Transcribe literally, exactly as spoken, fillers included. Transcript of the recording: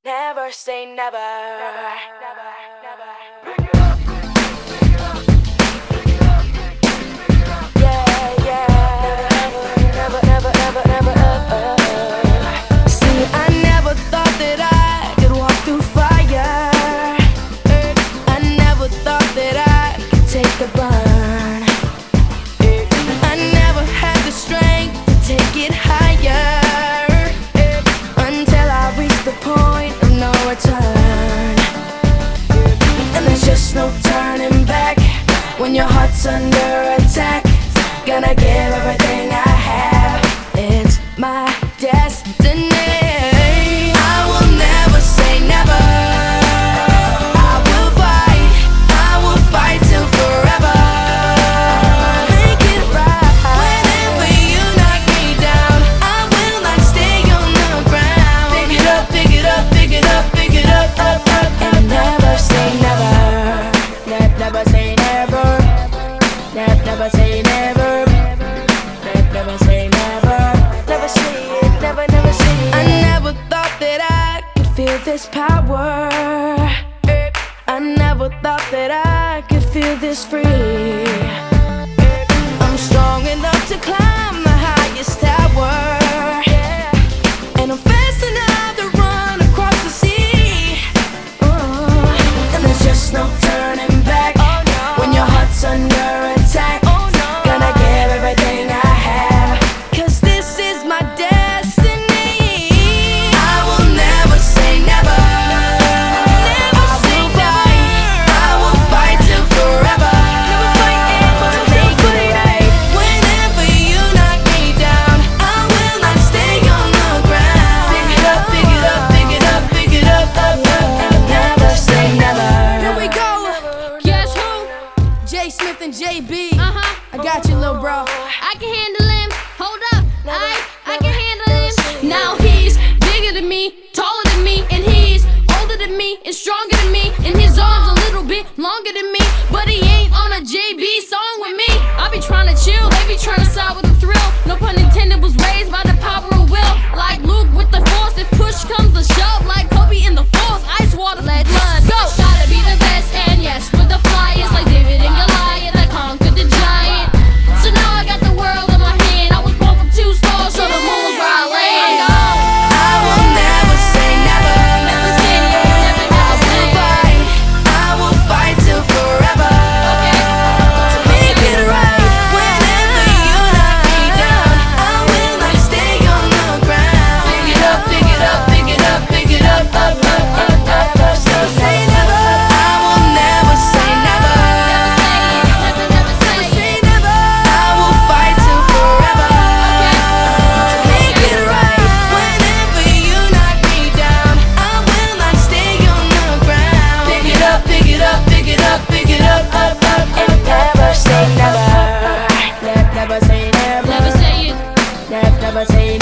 Never say never. Never, never, never. Yeah, yeah. Never, never, never, never, never. See, I never thought that I could walk through fire. I never thought that I could take the burn. I never had the strength to take it higher. Until I reached the point of no return. And there's just no turning back. When your heart's under attack, gonna give everything I have. It's my destiny. I will never say never. I will fight, I will fight till forever. Make it right. Whenever you knock me down, I will not stay on the ground. Pick it up, pick it up, pick it up, pick it up, up, up, and never say never. Ne- never say never. Ne- never say never. Ne- never say never. Never say it, never, never say it. I never thought that I could feel this power. I never thought that I could feel this free. I'm strong enough to climb the highest tower. And I'm fast enough to run across the sea. Uh, and there's just no turning back. When your heart's under attack, gonna give everything I have. Cause this is my destiny. I will never say never. I will fight, I will fight till forever. To make it right. Whenever you knock me down, I will not stay on the ground. Pick it up, pick it up, pick it up, pick it up, up, up, and never say never. Here we go. Guess who? J Smith and J B. Uh huh. I got you, little bro. I can handle him. Hold up, I I can handle him. Now he's bigger than me, taller than me, and he's older than me and stronger than me. And his arms a little bit longer than me, but he ain't on a J B song with me. I be trying to chill, they be trying to side with the thrill. No pun intended, was raised by the power of will. Like Luke with the force, if push comes to shove. Like Kobe in the force, ice water, let blood go. Gotta be the best, and yes, with the flyers like David and Goliath, I conquered the giant. So now I got the world in my hand. I was born from two stars, so the moon was where I land. I will never say never. Never say never, never, I never say will fight, I will fight till forever. To make it right. Whenever you knock me down, I will not stay on the ground. Pick it up, pick it up, pick it up, pick it up, up, up, up, up, up. So say never. I will never say never. Never, never say Say never. I will fight till forever. To make it right. Whenever you knock me down, I will not stay on the ground. Pick it up, pick it up, pick it up, pick it up, up, up, and never say never. Ne- Never say never. Never say it. Ne- Never say